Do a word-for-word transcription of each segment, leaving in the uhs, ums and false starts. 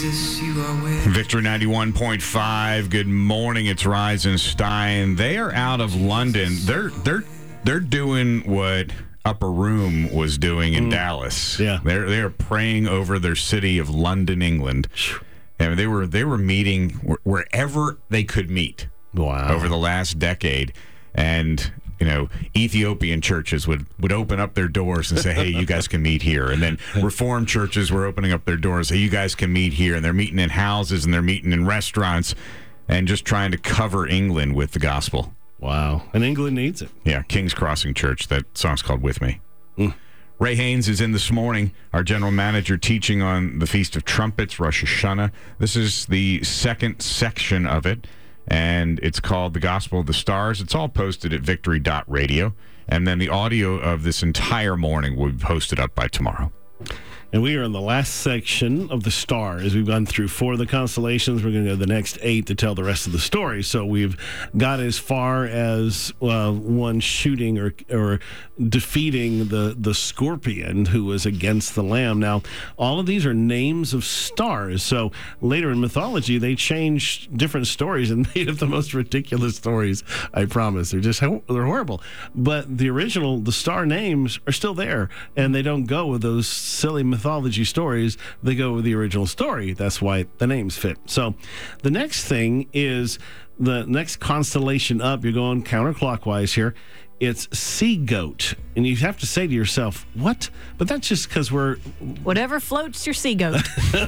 Jesus, you are with. Victory ninety-one point five. Good morning. It's Rise and Stein. They are out of London. They're they're they're doing what Upper Room was doing in mm. Dallas. Yeah, they're they're praying over their city of London, England. And they were they were meeting wherever they could meet. Wow. Over the last decade, and you know, Ethiopian churches would, would open up their doors and say, hey, you guys can meet here. And then Reformed churches were opening up their doors, hey, you guys can meet here. And they're meeting in houses and they're meeting in restaurants and just trying to cover England with the gospel. Wow. And England needs it. Yeah, King's Crossing Church. That song's called With Me. Mm. Ray Haynes is in this morning, our general manager, teaching on the Feast of Trumpets, Rosh Hashanah. This is the second section of it. And it's called The Gospel of the Stars. It's all posted at victory dot radio. And then the audio of this entire morning will be posted up by tomorrow. And we are in the last section of the stars. We've gone through four of the constellations. We're going to go to the next eight to tell the rest of the story. So we've got as far as uh, one shooting or or defeating the, the scorpion who was against the lamb. Now, all of these are names of stars. So later in mythology, they changed different stories and made up the most ridiculous stories, I promise. They're just they're horrible. But the original, the star names are still there, and they don't go with those silly mythology. mythology stories, they go with the original story. That's why the names fit. So the next thing is the next constellation up. You're going counterclockwise here. It's sea goat. And you have to say to yourself, what? But that's just because we're... Whatever floats your sea goat.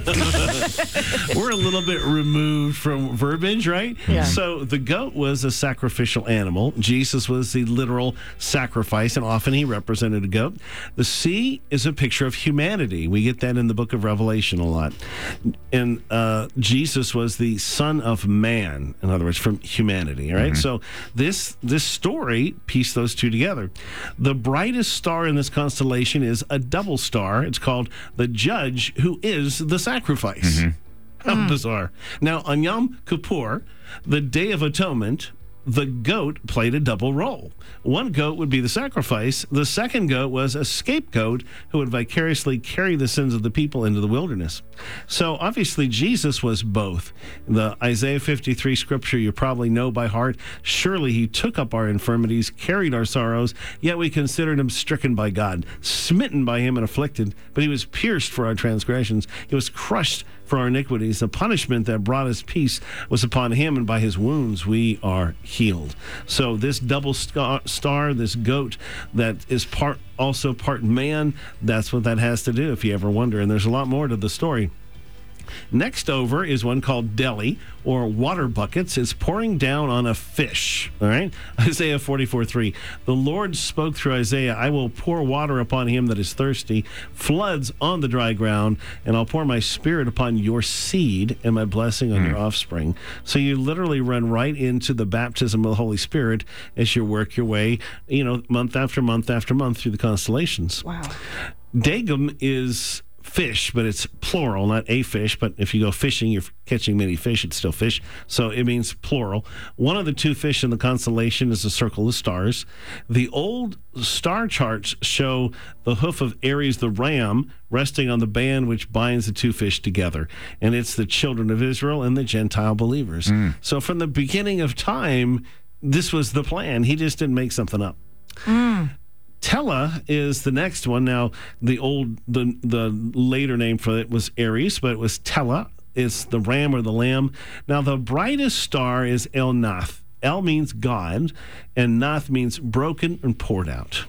We're a little bit removed from verbiage, right? Yeah. So the goat was a sacrificial animal. Jesus was the literal sacrifice, and often he represented a goat. The sea is a picture of humanity. We get that in the book of Revelation a lot. And uh, Jesus was the Son of Man, in other words, from humanity, right? Mm-hmm. So this this story pieced those two together. The brightest star in this constellation is a double star. It's called the Judge, who is the sacrifice. Mm-hmm. How mm. bizarre. Now, on Yom Kippur, the Day of Atonement, the goat played a double role. One goat would be the sacrifice. The second goat was a scapegoat who would vicariously carry the sins of the people into the wilderness. So obviously Jesus was both. The Isaiah fifty-three scripture you probably know by heart. Surely he took up our infirmities, carried our sorrows, yet we considered him stricken by God, smitten by him and afflicted. But he was pierced for our transgressions. He was crushed for our iniquities. The punishment that brought us peace was upon him, and by his wounds we are healed. So this double star, this goat that is part also part man, that's what that has to do, if you ever wonder. And there's a lot more to the story. Next over is one called Delhi, or water buckets. It's pouring down on a fish. All right? Isaiah forty-four three. The Lord spoke through Isaiah, I will pour water upon him that is thirsty, floods on the dry ground, and I'll pour my spirit upon your seed and my blessing on mm. your offspring. So you literally run right into the baptism of the Holy Spirit as you work your way, you know, month after month after month through the constellations. Wow. Dagum is fish, but it's plural, not a fish. But if you go fishing, you're catching many fish, it's still fish. So it means plural. One of the two fish in the constellation is the circle of stars. The old star charts show the hoof of Aries the ram resting on the band which binds the two fish together. And it's the children of Israel and the Gentile believers. Mm. So from the beginning of time, this was the plan. He just didn't make something up. Mm. Tela is the next one. Now, the old, the the later name for it was Aries, but it was Tela. It's the ram or the lamb. Now, the brightest star is El Nath. El means God, and Nath means broken and poured out.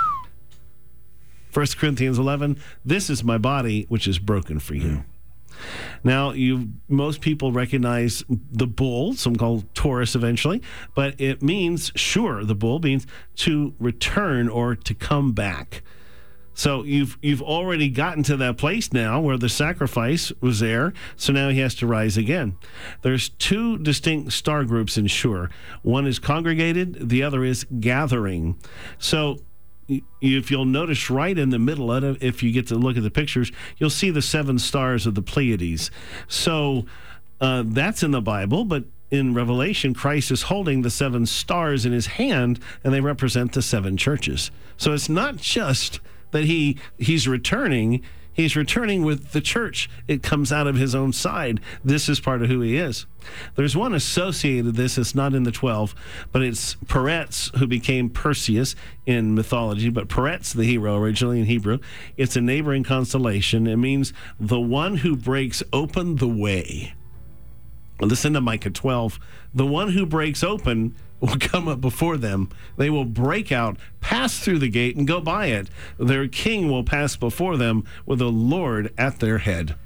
First Corinthians eleven, this is my body, which is broken for you. Mm. Now, you most people recognize the bull, some call Taurus eventually, but it means, sure, the bull means to return or to come back. So you've you've already gotten to that place now where the sacrifice was there, so now he has to rise again. There's two distinct star groups in Shur. One is congregated, the other is gathering. So if you'll notice right in the middle of it, if you get to look at the pictures, you'll see the seven stars of the Pleiades. So uh, that's in the Bible, but in Revelation, Christ is holding the seven stars in his hand, and they represent the seven churches. So it's not just that he he's returning. He's returning with the church. It comes out of his own side. This is part of who he is. There's one associated with this. It's not in the twelve, but it's Peretz, who became Perseus in mythology. But Peretz, the hero, originally in Hebrew, it's a neighboring constellation. It means the one who breaks open the way. Listen to Micah twelve. The one who breaks open will come up before them. They will break out, pass through the gate, and go by it. Their king will pass before them with the Lord at their head.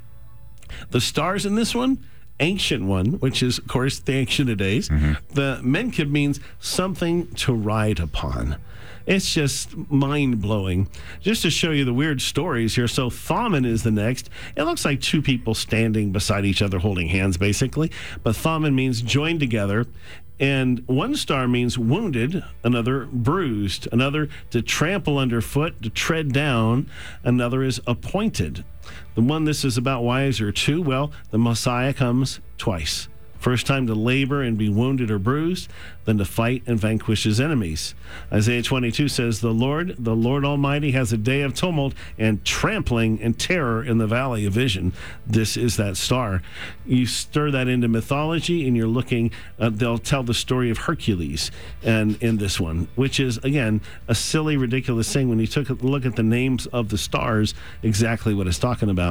The stars in this one, ancient one, which is, of course, the Ancient of Days. Mm-hmm. The Menkib means something to ride upon. It's just mind-blowing. Just to show you the weird stories here. So Thaman is the next. It looks like two people standing beside each other holding hands, basically. But Thaman means joined together. And one star means wounded, another bruised, another to trample underfoot, to tread down, another is appointed. The one this is about, why is there two? Well, the Messiah comes twice. First time to labor and be wounded or bruised, then to fight and vanquish his enemies. Isaiah twenty-two says, The Lord, the Lord Almighty, has a day of tumult and trampling and terror in the valley of vision. This is that star. You stir that into mythology, and you're looking, uh, they'll tell the story of Hercules and in this one, which is, again, a silly, ridiculous thing when you took a look at the names of the stars, exactly what it's talking about.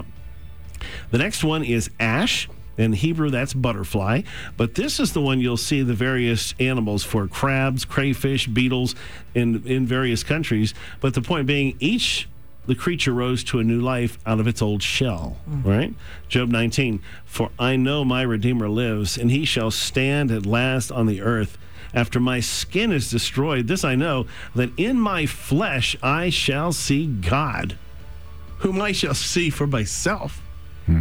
The next one is Ash. In Hebrew, that's butterfly. But this is the one you'll see the various animals for: crabs, crayfish, beetles in, in various countries. But the point being, each the creature rose to a new life out of its old shell, mm-hmm. right? Job nineteen, For I know my Redeemer lives, and he shall stand at last on the earth. After my skin is destroyed, this I know, that in my flesh I shall see God, whom I shall see for myself. Hmm.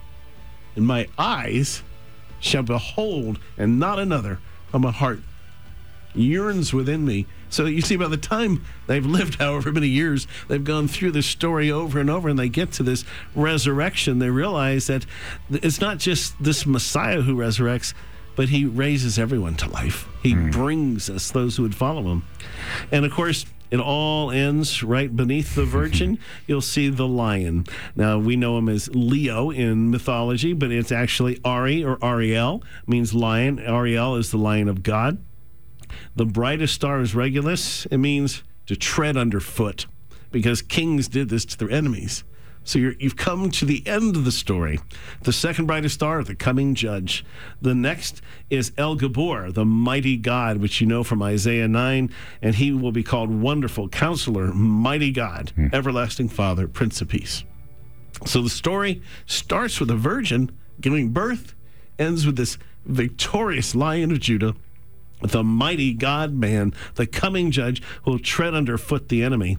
And my eyes shall behold, and not another, and my heart yearns within me. So you see, by the time they've lived however many years, they've gone through this story over and over, and they get to this resurrection, they realize that it's not just this Messiah who resurrects, but he raises everyone to life. He mm. brings us those who would follow him. And of course, it all ends right beneath the Virgin. You'll see the lion. Now, we know him as Leo in mythology, but it's actually Ari or Ariel, means lion. Ariel is the lion of God. The brightest star is Regulus. It means to tread underfoot, because kings did this to their enemies. So you're, you've come to the end of the story. The second brightest star, the coming judge. The next is El Gabor, the mighty God, which you know from Isaiah nine, and he will be called Wonderful Counselor, Mighty God, hmm. Everlasting Father, Prince of Peace. So the story starts with a virgin giving birth, ends with this victorious Lion of Judah, the mighty God-man, the coming judge who will tread underfoot the enemy.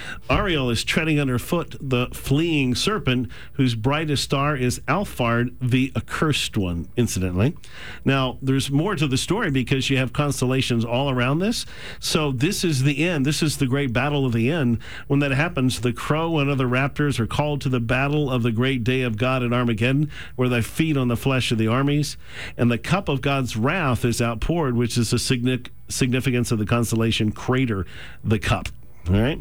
Ariel is treading underfoot the fleeing serpent, whose brightest star is Alphard, the accursed one, incidentally. Now, there's more to the story because you have constellations all around this. So this is the end. This is the great battle of the end. When that happens, the crow and other raptors are called to the battle of the great day of God at Armageddon, where they feed on the flesh of the armies. And the cup of God's wrath is outpoured, which is the significance of the constellation Crater, the cup. All right.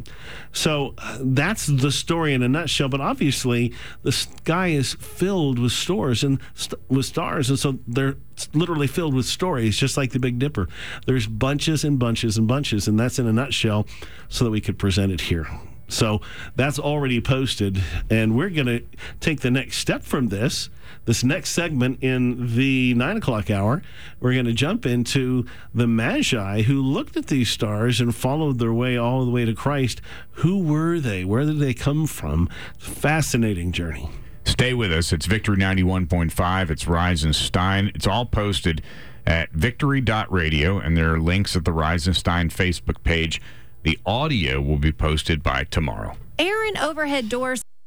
So uh, that's the story in a nutshell. But obviously, the sky is filled with stars and st- with stars, and so they're literally filled with stories, just like the Big Dipper. There's bunches and bunches and bunches, and that's in a nutshell, so that we could present it here. So that's already posted, and we're going to take the next step from this. This next segment in the nine o'clock hour, we're going to jump into the Magi who looked at these stars and followed their way all the way to Christ. Who were they? Where did they come from? Fascinating journey. Stay with us. It's Victory ninety-one point five. It's Rise and Stein. It's all posted at victory dot radio, and there are links at the Rise and Stein Facebook page. The audio will be posted by tomorrow. Aaron Overhead Doors.